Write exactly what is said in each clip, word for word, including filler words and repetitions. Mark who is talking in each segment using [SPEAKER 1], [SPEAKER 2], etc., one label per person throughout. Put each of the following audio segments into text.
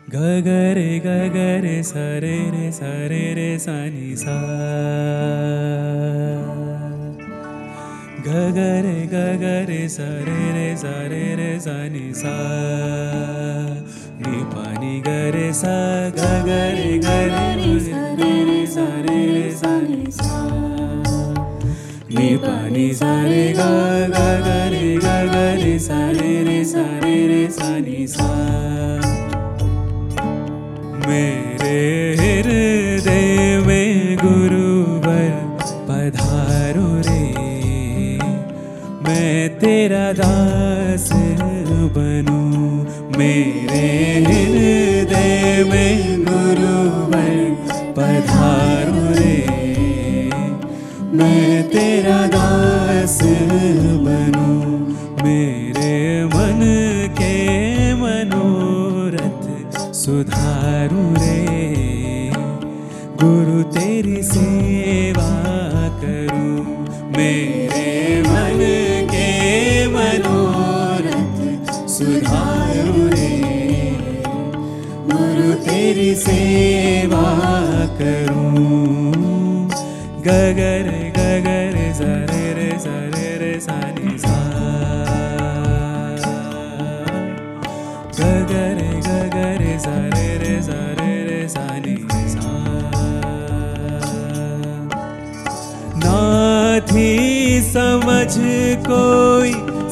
[SPEAKER 1] ग ग रे ग ग रे सा रे रे सा रे रे सा नि सा ग ग रे ग ग रे सा रे रे सा रे रे सा नि सा नि पा नि ग रे सा ग ग रे ग रे सा रे रे सा रे रे सा नि सा नि पा नि सा रे ग ग ग रे ग ग रे सा रे रे सा रे रे सा नि सा मेरे हृदय में गुरुवर पधारो रे मैं तेरा दास बनूं मेरे हृदय में गुरुवर पधारो रे मैं तेरा दास बनूं मेरे मन के मनोरथ सुधारू रे गुरु तेरी सेवा करूं मेरे मन के मनोरथ सुधारू रे गुरु तेरी सेवा करूं ग ग रे ग ग रे सा रे रे सा रे रे सा नि सा ग ग रे ग ग रे सा रे रे सा रे रे सा नि सा ना थी समझ कोई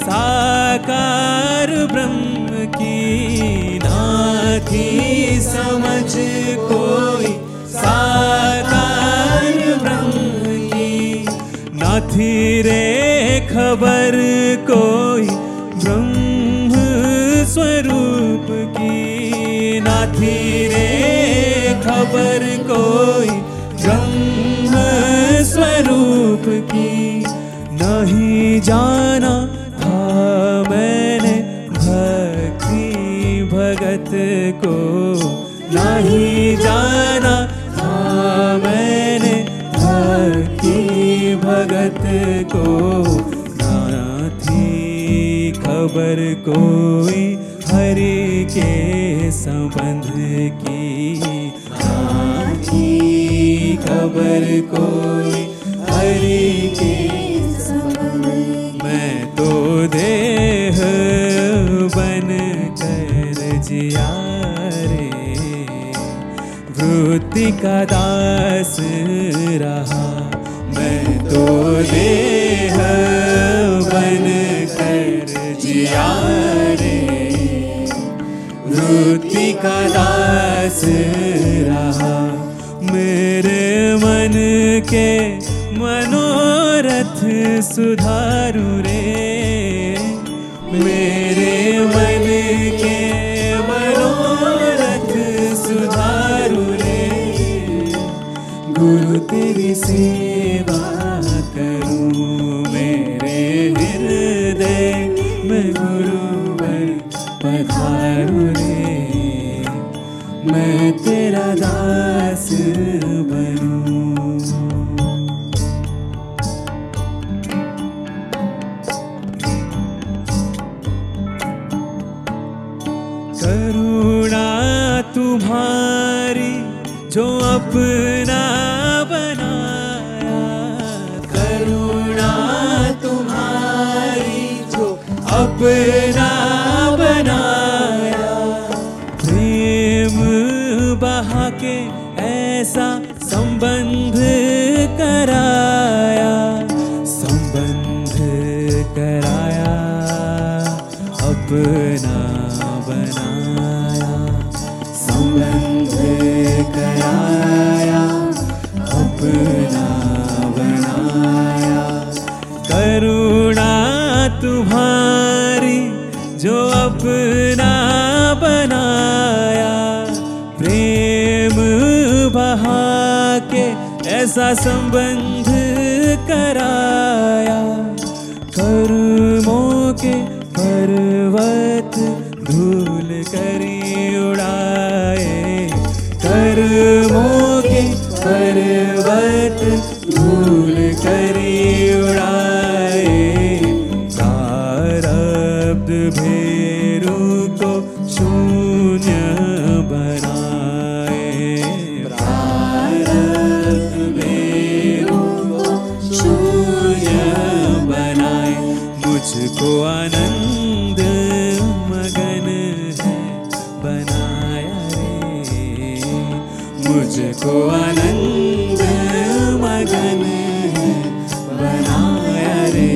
[SPEAKER 1] साकार ब्रह्म की ना थी समझ कोई साकार ब्रह्म की ना थी रे खबर कोई ब्रह्म स्वरूप की ना थी रे खबर कोई ब्रह्म स्वरूप की नहीं जाना था मैंने भक्ति भगत को नहीं जाना था मैंने भक्ति भगत को ना थी खबर कोई हरि के संबंध की ना थी खबर कोई हरि के संबंध मैं तो देह बन कर जिया रे वृत्ति का दास रहा मैं तो देह बन कर जिया रे वृत्ति का दास रहा मेरे मन के मनोरथ सुधारू रे मेरे मन के मनोरथ सुधारू रे गुरु तेरी सेवा करूं मेरे हृदय में गुरुवर पधारू रे मैं तेरा दास बनूं करुणा तुम्हारी जो अपना बनाया करुणा तुम्हारी जो अपना बनाया प्रेम बहा के ऐसा संबंध कराया संबंध कराया अपना बनाया संबंध कराया अपना बनाया करुणा तुम्हारी जो अपना बनाया प्रेम बहा के ऐसा संबंध कराया कर्मों के पर्वत धूल करी उड़ाए कर्मों के पर्वत धूल करी उड़ाए प्रारब्ध भेरू को शून्य बना मुझको आनंद मगन है बनाया रे, मुझको आनंद मगन है बनाया रे।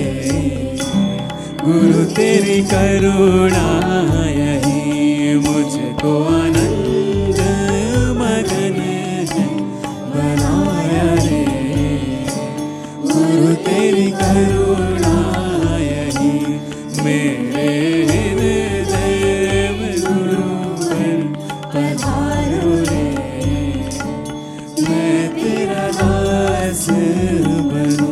[SPEAKER 1] गुरु तेरी करुणा यही मुझको आनंद मगन है बनाया रे। गुरु तेरी करुणा यही मेरे हृदय में गुरुवर पधारो रे, मैं तेरा दास बनूं।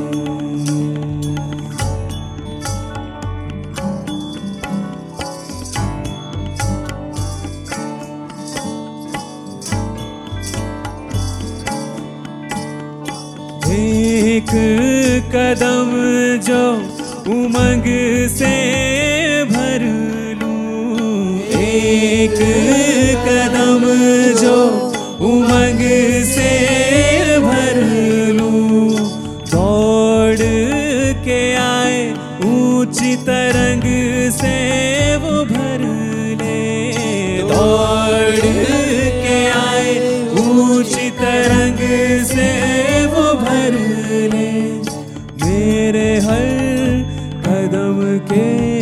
[SPEAKER 1] एक कदम जो उमंग से भर लूं, एक कदम जो उमंग से भर लूं, दौड़ के आए ऊंची तरंग से वो भर ले, दौड़ के आए ऊंची तरंग से वो भर ले। मेरे हर कदम के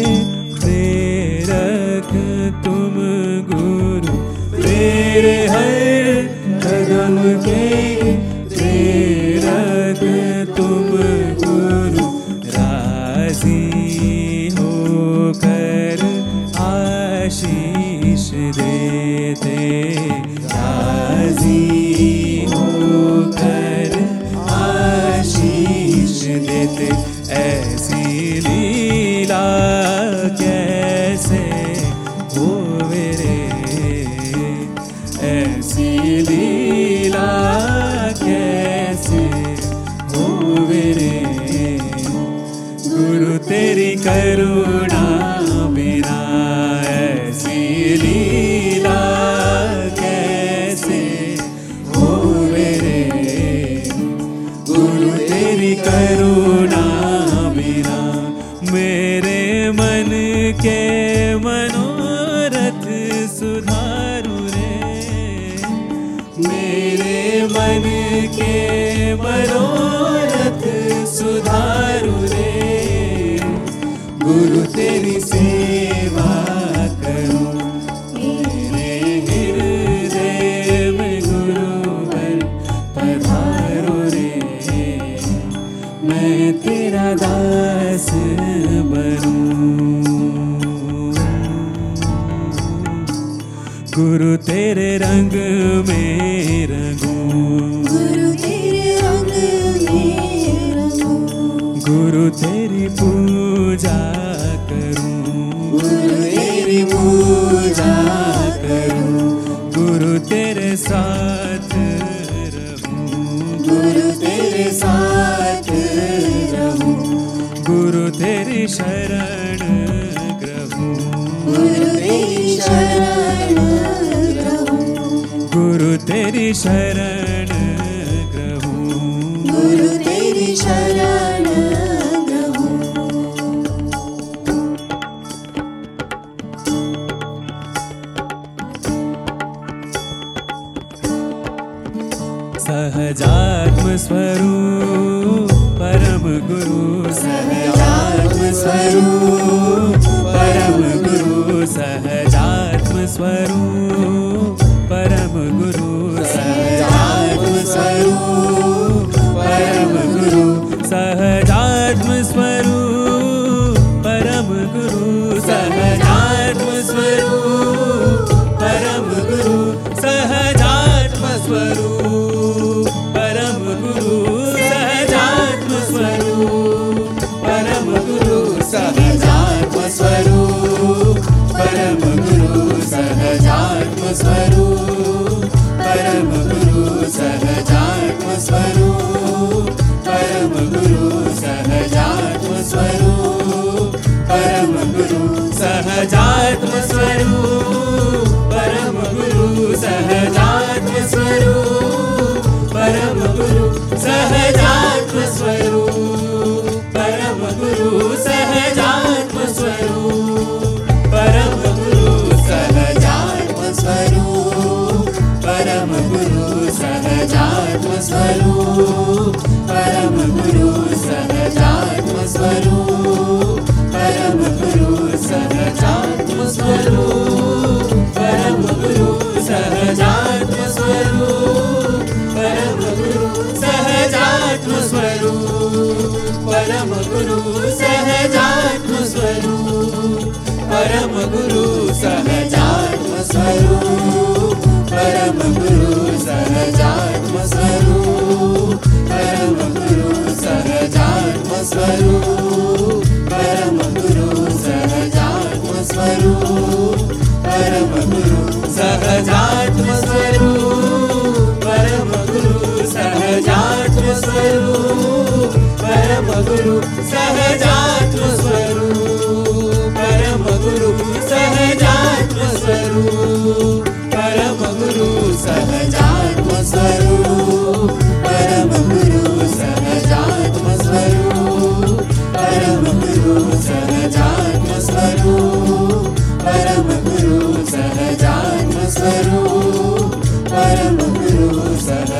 [SPEAKER 1] प्रेरक तुम गुरु, मेरे हर कदम के प्रेरक तुम गुरु। राजी होकर आशीष देते, राजी होकर आशीष देते, ऐसी लीला कैसे होवे रे, ऐसी लीला कैसे होवे रे। गुरु तेरी करुणा बिना ऐसी लीला कैसे होवे रे। गुरु तेरी करुणा बिना मेरे मन के मनोरथ सुधारू रे, मेरे मन के मनोरथ सुधारू रे। गुरु तेरी सेवा करूं, मेरे हृदय में गुरुवर पधारो रे, मैं तेरा दास बनूं। गुरु तेरे रंग में रंगूं,
[SPEAKER 2] गुरु तेरे रंग में रंगूं,
[SPEAKER 1] गुरु तेरी पूजा करूं,
[SPEAKER 2] गुरु तेरी पूजा करूं,
[SPEAKER 1] गुरु तेरे साथ रहूं,
[SPEAKER 2] गुरु तेरे साथ रहूं,
[SPEAKER 1] गुरु तेरी शरण ग्रहूं,
[SPEAKER 2] गुरु तेरी शरण रहूं,
[SPEAKER 1] गुरु तेरी शरण ग्रहूं,
[SPEAKER 2] गुरु तेरी शरण रहूं।
[SPEAKER 1] सहजात्म स्वरूप परम गुरु, सहजात्म स्वरूप परम गुरु, सहजात्म स्वरूप परम गुरु, सहजात्म स्वरूप परम गुरु, सहजात्म स्वरूप परम गुरु, सहजात्म स्वरूप परम गुरु, सहजात्म स्वरूप परम गुरु, सहजात्म स्वरूप परम गुरु, सहजात्म स्वरूप परम गुरु, सहजात्म स्वरूप परम गुरु, सहजात्म स्वरूप परम गुरु, सहजात्म स्वरूप परम गुरु, सहजात्म स्वरूप परम गुरु, सहजात्म स्वरूप परम गुरु, सहजात्म स्वरूप परम गुरु, सहजात्म स्वरूप परम गुरु सहजात्म स्वरूप, परम गुरु सहजात्म स्वरूप, परम गुरु सहजात्म स्वरूप, परम गुरु सहजात्म स्वरूप, परम गुरु सहजात्म स्वरूप, परम गुरु सहजात्म स्वरूप, परम गुरु सहजात्म स्वरूप, परम गुरु सहजात्म स्वरूप, परम गुरु सहजात्म स्वरूप, परम गुरु सहजात्म स्वरूप, परम गुरु सहजात्म स्वरूप, परम गुरु सहजात्म स्वरूप, परम गुरु सह